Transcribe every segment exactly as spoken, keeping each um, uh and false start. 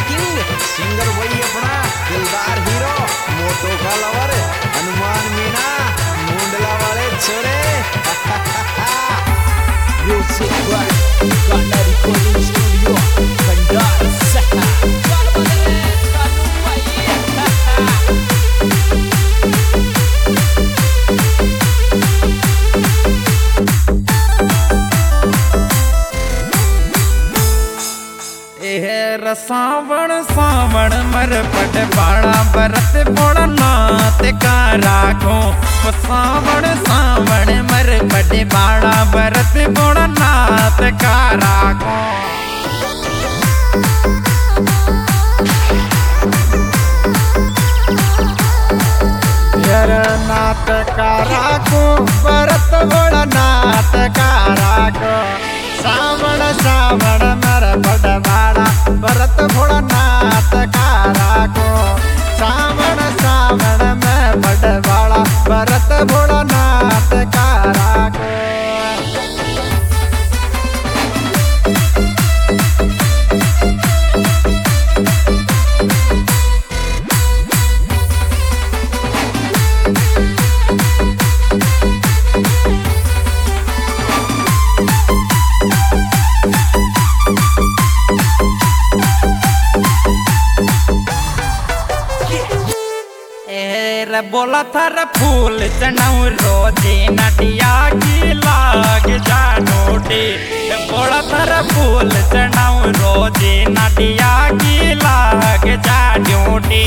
King, singer वही अपना दिलदार हीरो, मोटो का लवर, हनुमान मीना, मुंडला वाले छोरे। म्यूजिक बाय गाना रिकॉर्डिंग स्टूडियो भंडार सहा। सावण सावण मर पट बाड़ा बरत बोड़ा नात का राखो। सावण सावण मर पट बाड़ा बरत बोड़ा नात का राखो। यार नात का राखो बरत बोड़ा नात का राखो। सावण सावण मर पट बाड़ा भरत भोड़ा नाथ का राखो। सावण सावण में बड़वाड़ा भरत भोड़ा नाथ का राखो। बोला थर फूल चढ़ाऊ रोजे नदिया की लाग जा नोटे। बोला थर फूल चढ़ाऊ रोजे नदिया की लाग जा नोटे।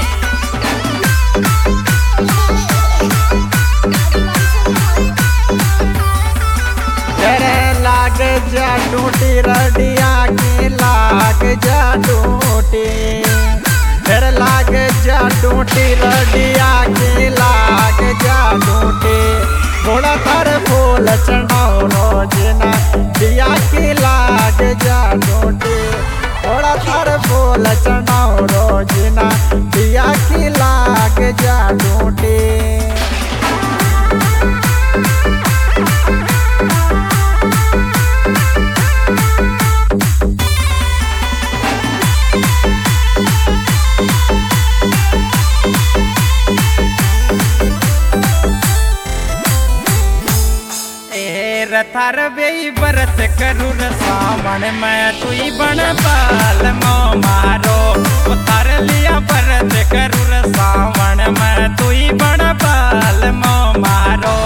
लाग जा डूटी रडिया की लाग जा डूटी। फिर लाग जा डूटी रडिया की लाग जा डूटी। थोड़ा थर फूल चढ़ाओ रोजना दिया की लाग जा डूटी। थोड़ा थर फूल चढ़ाओ रोजना दिया की लाग जा डूटी। थार बेई बरत करूर सावण में तुई बन बाल मो मारो। थार लिया बरत करूर सावण में तुई बन बाल मो मारो।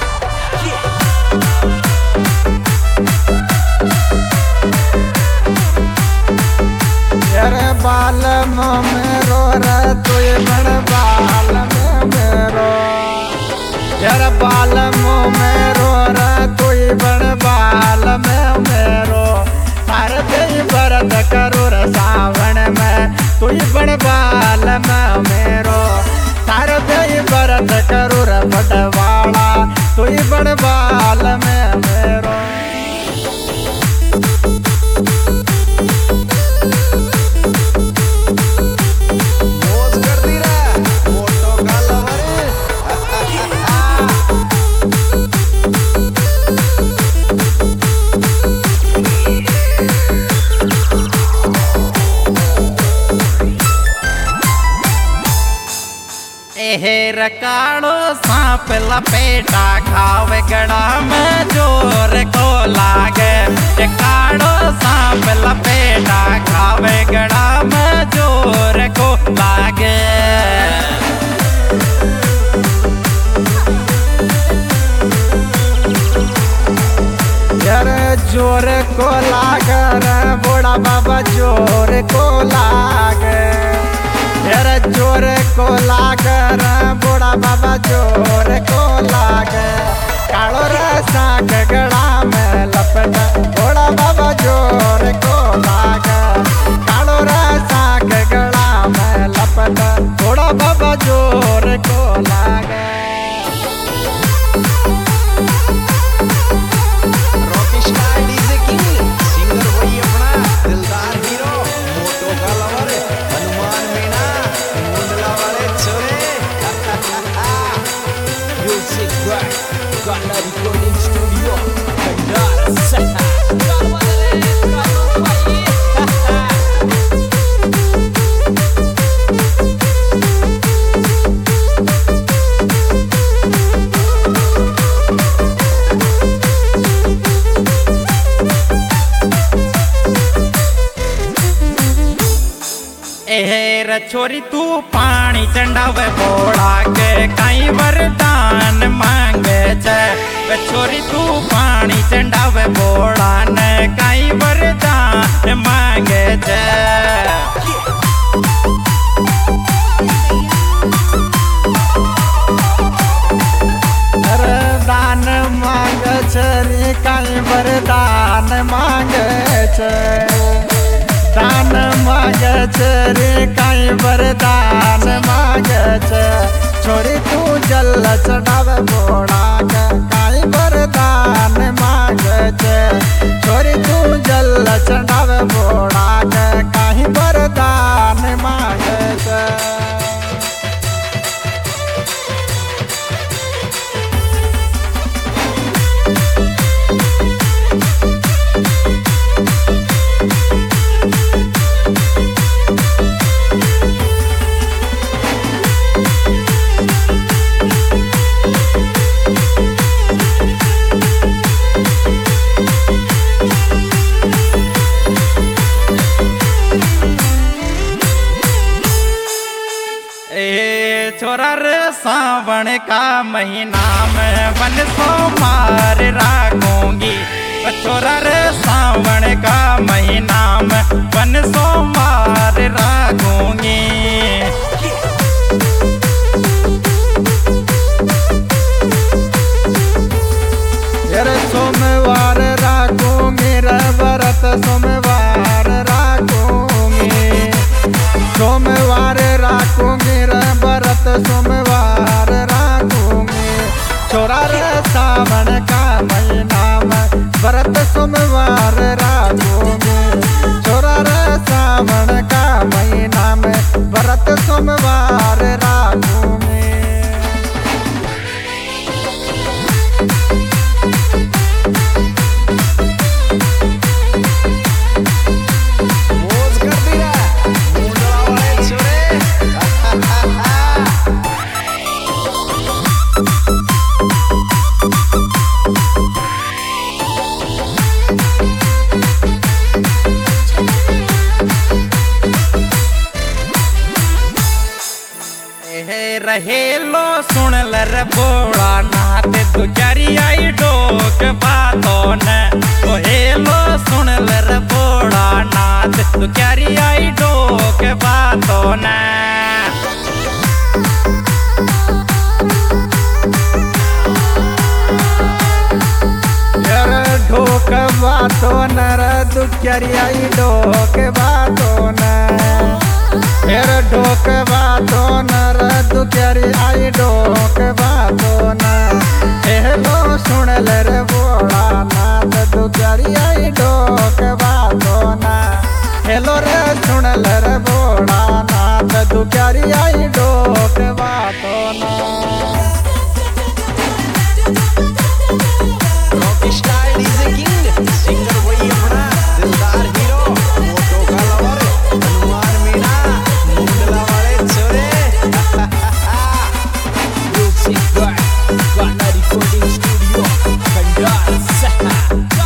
यार बाल मो मेरो रे तुई बन बाल में मेरो। यार बाल मो मेरो रे तुई बन बाल में मेरो। थार बेई बरत करूर सावण में तुई बन बाल में मेरो। थार बेई बरत करूर बटवाड़ा तुई बन बाल में मेरो। हेर काड़ो सांप लपेटा खावे गड़ा में जोर को लागे। काड़ो सांप लपेटा खावे गड़ा में जोर को लागे। यार जोर को लागे बूढ़ा बाबा जोर को लागे। यार जोर को लागर बूढ़ा बाबा जोर को लागे। कालो रसा गड़ा में लपट बूढ़ा बाबा जोर को लागे। कालो रसा गड़ा में लपट बूढ़ा बाबा जोर को लागे। Music back, गाना रिकॉर्डिंग स्टूडियो भंडार सहा। रे छोरी तू पानी चंडावे बोड़ा के कई वरदान मांगे छे। छोरी तू पानी चंडावे बोड़ा ने कई वरदान मांगे छे। दान मांगे छे रे कई वरदान मांगे छे। दान मांगे छे रे कई वरदान मांगे छे। छोरी तू जल चढ़ावे बोड़ा के कई वरदान मांगे छे। छोरी तू जल चढ़ावे बोड़ा के कई वरदान मांगे छे। छोरा रे सावन का महीना में वन सोमवार राखूंगी। छोरा रे सावन का महीना में वन सोमवार राखूंगी। यार सोमवार राखूंगी रे व्रत सोमवार राखूंगी। सोमवार राखूंगी रे व्रत सोमवार राखूंगी। छोरा रे सावन का महीना में व्रत सोमवार राखूंगी। छोरा रे सावन का महीना में व्रत सोमवार राखूंगी। मौज कर दिया मुंडला वाले छोरे। रहे लो सुन लर बोड़ा नाथ गुजारी आई डोक बातों ने। ओ हेलो सुन लर बोड़ा नाथ गुजारी आई डोक बातों ने। यार ढोक बातों न रे दुखरी आई डोक बातों न। यार ढोक बातों न रे दुखरी आई डोक बातों न। हेलो सुन ले रे बोड़ा नाथ दुखरी आई डोक बातों न। हेलो रे सुन ले रे बोड़ा नाथ दुखरी आई डोक बातों न। रॉकस्टार डीजे किंग सिंगर वही अपना दिलदार हीरो मोटो का लवर हनुमान मीना मुंडला वाले छोरे। Music by Ghana Recording Studio, Kandas.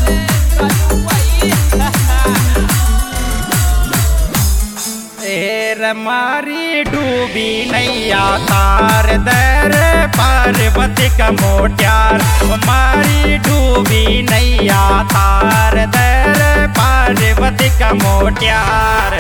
मारी डूबी नैया तार दर पार्वती का मोटियार। मारी डूबी नैया तार दर पार्वती का मोटियार।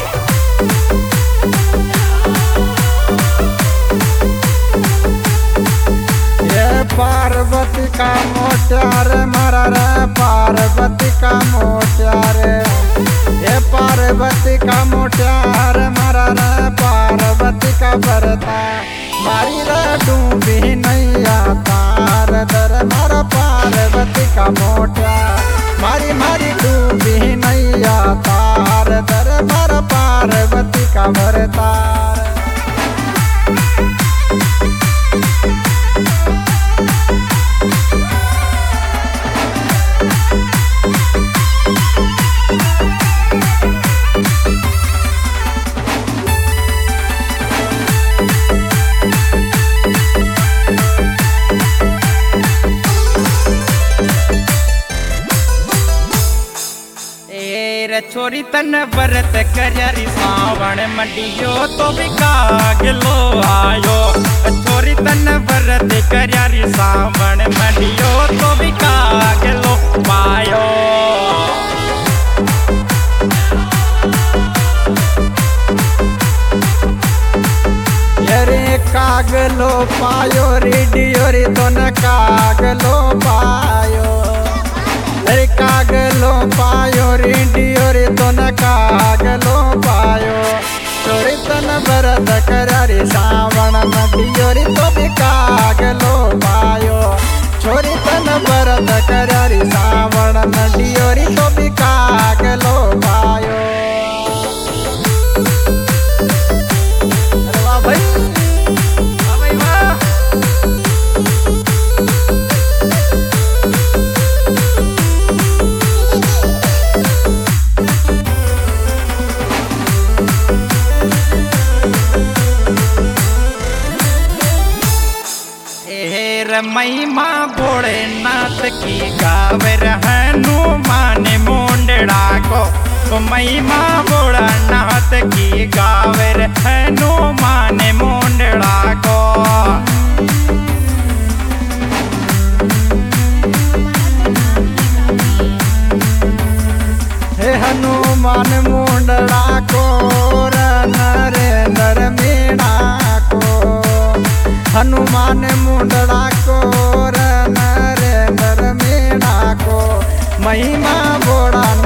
पार्वती का मोटियार मारा रे पार्वती का मोटियार। ये पार्वती का मोटियार मारा रे पार्वती का भरता। मारी रे डूबी नैया तार दर मारा पार्वती का मोटियार। मारी मारी डूबी नैया तार दर मारा पार्वती का भरता। रे छोरी तन व्रत कररी सावण मंडियो तो भी कागलो आयो। छोरी तन व्रत कररी सावण मंडियो तो भी कागलो पायो। अरे कागलो पायो रेडियो रे तो न कागलो पायो। अरे कागलो पायो रेडियो रे तो न कागलो पायो। छोरी तन व्रत कररी सावण मंडियो रे तो भी कागलो पायो। छोरी तन व्रत कररी सावण मंडियो रे तो भी कागलो पायो। अरे वाह भाई, वाह भाई वाह। महिमा भोलेनाथ की गावर हनुमान मुंडड़ा को। तो महिमा भोलेनाथ की गावर हनुमान मुंडड़ा को। हे हनुमान मुंडड़ा को नरेंद्र मीणा को। हनुमान मुंडड़ा को नरेंद्र मीणा को। महिमा भोला